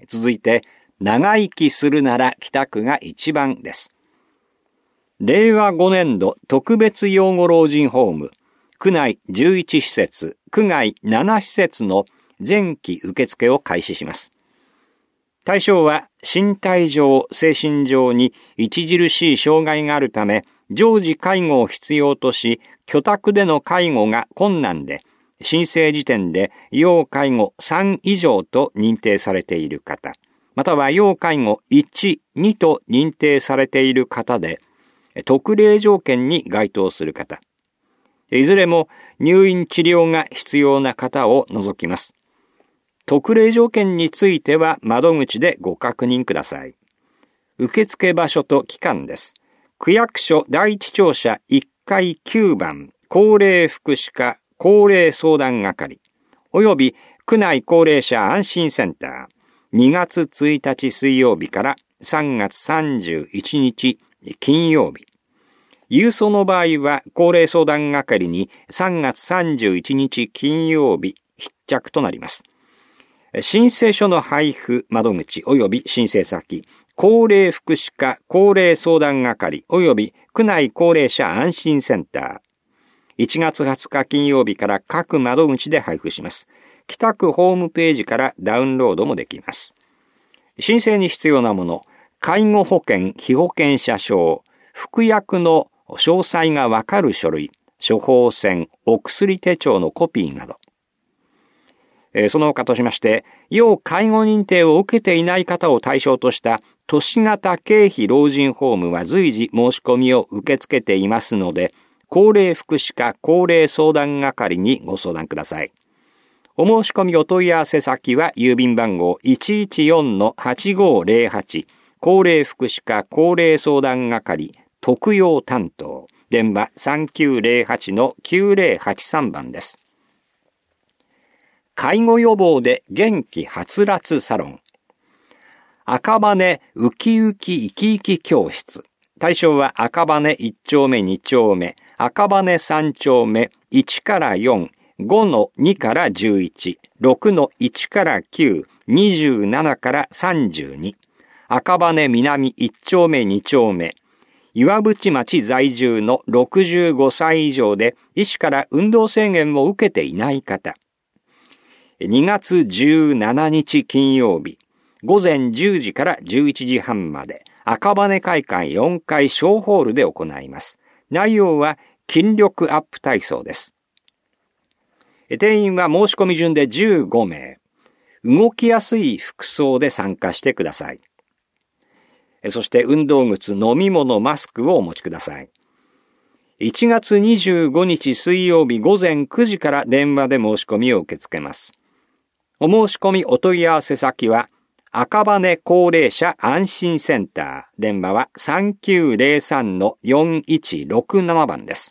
続いて、長生きするなら北区が1番です。令和5年度特別養護老人ホーム、区内11施設、区外7施設の前期受付を開始します。対象は身体上、精神上に著しい障害があるため、常時介護を必要とし、居宅での介護が困難で、申請時点で要介護3以上と認定されている方、または要介護1、2と認定されている方で、特例条件に該当する方、いずれも入院治療が必要な方を除きます。特例条件については窓口でご確認ください。受付場所と期間です。区役所第一庁舎1階9番高齢福祉課高齢相談係および区内高齢者安心センター2月1日水曜日から3月31日金曜日。郵送の場合は高齢相談係に3月31日金曜日必着となります。申請書の配布窓口及び申請先、高齢福祉課高齢相談係及び区内高齢者安心センター。1月20日金曜日から各窓口で配布します。北区ホームページからダウンロードもできます。申請に必要なもの、介護保険被保険者証、服薬の詳細がわかる書類、処方箋、お薬手帳のコピーなど。その他としまして、要介護認定を受けていない方を対象とした都市型経費老人ホームは随時申し込みを受け付けていますので、高齢福祉課高齢相談係にご相談ください。お申し込みお問い合わせ先は郵便番号 114-8508 高齢福祉課高齢相談係特養担当電話 3908-9083 番です。介護予防で元気はつらつサロン。赤羽ウキウキ生き生き教室。対象は赤羽1丁目2丁目、赤羽3丁目1から4、5の2から11、6の1から9、27から32。赤羽南1丁目2丁目。岩淵町在住の65歳以上で医師から運動制限を受けていない方。2月17日金曜日、午前10時から11時半まで、赤羽会館4階小ホールで行います。内容は筋力アップ体操です。定員は申し込み順で15名。動きやすい服装で参加してください。そして運動靴、飲み物、マスクをお持ちください。1月25日水曜日午前9時から電話で申し込みを受け付けます。お申し込みお問い合わせ先は赤羽高齢者安心センター。電話は 3903-4167 番です。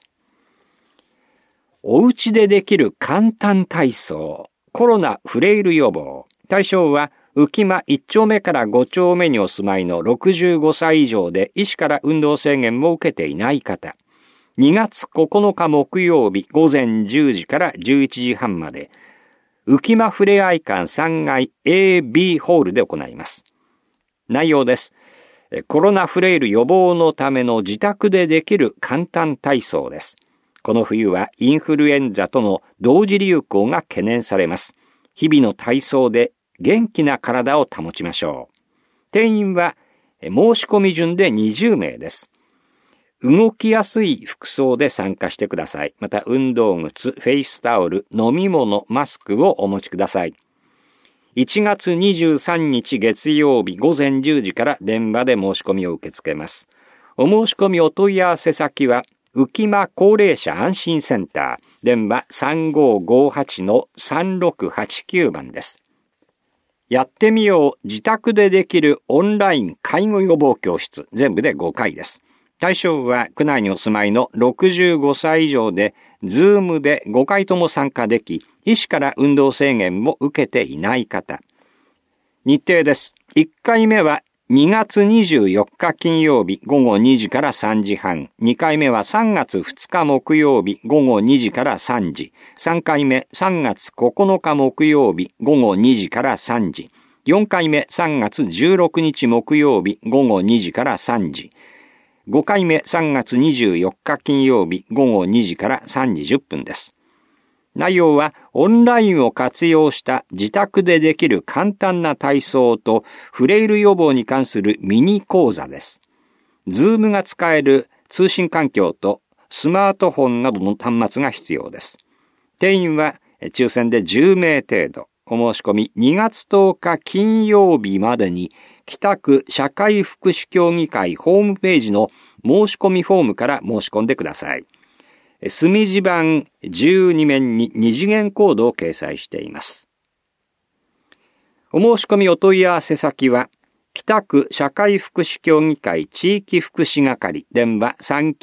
お家でできる簡単体操。コロナフレイル予防。対象は浮間1丁目から5丁目にお住まいの65歳以上で医師から運動制限を受けていない方。2月9日木曜日午前10時から11時半まで。浮間ふれあい館3階 A、B ホールで行います。内容です。コロナフレイル予防のための自宅でできる簡単体操です。この冬はインフルエンザとの同時流行が懸念されます。日々の体操で元気な体を保ちましょう。定員は申し込み順で20名です。動きやすい服装で参加してください。また運動靴、フェイスタオル、飲み物、マスクをお持ちください。1月23日月曜日午前10時から電話で申し込みを受け付けます。お申し込みお問い合わせ先は浮間高齢者安心センター。電話 3558-3689 番です。やってみよう自宅でできるオンライン介護予防教室。全部で5回です。対象は区内にお住まいの65歳以上で、Zoom で5回とも参加でき、医師から運動制限も受けていない方。日程です。1回目は2月24日金曜日午後2時から3時半。2回目は3月2日木曜日午後2時から3時。3回目3月9日木曜日午後2時から3時。 4回目3月16日木曜日午後2時から3時。5回目3月24日金曜日午後2時から3時10分です。内容はオンラインを活用した自宅でできる簡単な体操とフレイル予防に関するミニ講座です。Zoom が使える通信環境とスマートフォンなどの端末が必要です。定員は抽選で10名程度。お申し込み2月10日金曜日までに北区社会福祉協議会ホームページの申し込みフォームから申し込んでください。墨字盤12面に2次元コードを掲載しています。お申し込みお問い合わせ先は北区社会福祉協議会地域福祉係電話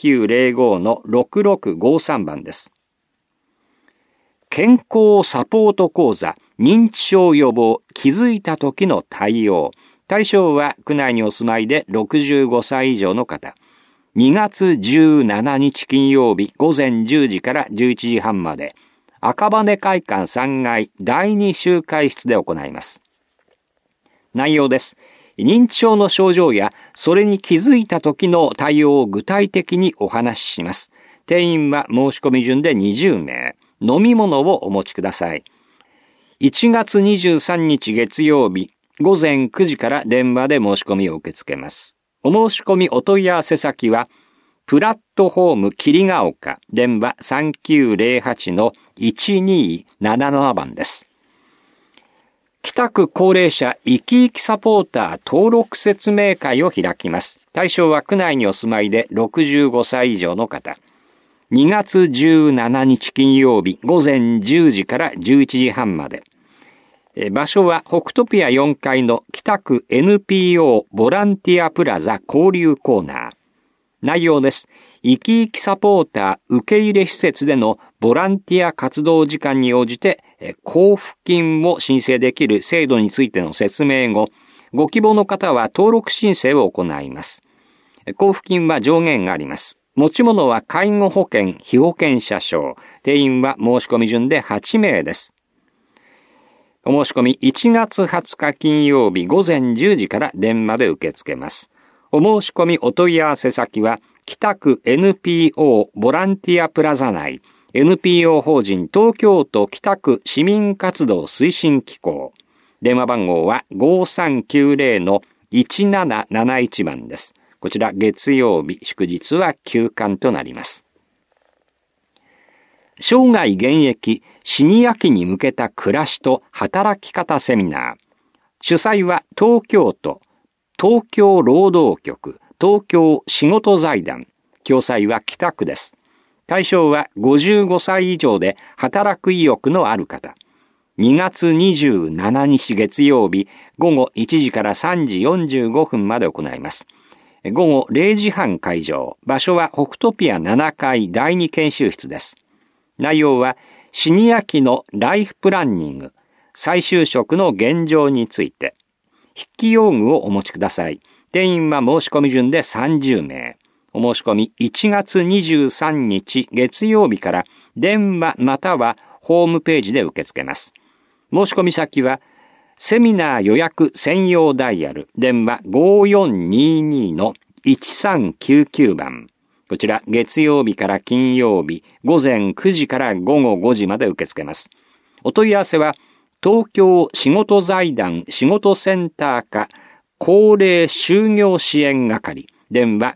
3905-6653 番です。健康サポート講座認知症予防気づいた時の対応。対象は区内にお住まいで65歳以上の方。2月17日金曜日午前10時から11時半まで赤羽会館3階第2集会室で行います。内容です。認知症の症状やそれに気づいた時の対応を具体的にお話しします。定員は申し込み順で20名。飲み物をお持ちください。1月23日月曜日午前9時から電話で申し込みを受け付けます。お申し込みお問い合わせ先はプラットフォーム桐ヶ丘電話 3908-1277 番です。北区高齢者生き生きサポーター登録説明会を開きます。対象は区内にお住まいで65歳以上の方。2月17日金曜日午前10時から11時半まで。場所は北トピア4階の北区 NPO ボランティアプラザ交流コーナー。内容です。生き生きサポーター受け入れ施設でのボランティア活動時間に応じて交付金を申請できる制度についての説明後、ご希望の方は登録申請を行います。交付金は上限があります。持ち物は介護保険、被保険者証。定員は申し込み順で8名です。お申し込み1月20日金曜日午前10時から電話で受け付けます。お申し込みお問い合わせ先は北区 NPO ボランティアプラザ内 NPO 法人東京都北区市民活動推進機構。電話番号は 5390-1771 番です。こちら月曜日、祝日は休館となります。生涯現役シニア期に向けた暮らしと働き方セミナー。主催は東京都、東京労働局、東京仕事財団。共催は北区です。対象は55歳以上で働く意欲のある方。2月27日月曜日午後1時から3時45分まで行います。午後0時半会場。場所は北トピア7階第2研修室です。内容はシニア期のライフプランニング、再就職の現状について。筆記用具をお持ちください。定員は申し込み順で30名。お申し込み1月23日月曜日から電話またはホームページで受け付けます。申し込み先はセミナー予約専用ダイヤル電話 5422-1399 番。こちら月曜日から金曜日午前9時から午後5時まで受け付けます。お問い合わせは東京仕事財団仕事センター課高齢就業支援係電話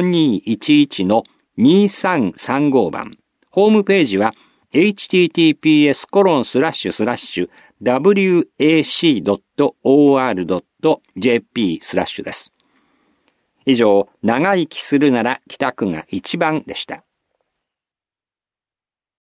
5211-2335 番。ホームページは https://wac.or.jp/ です。以上、長生きするなら北区が一番でした。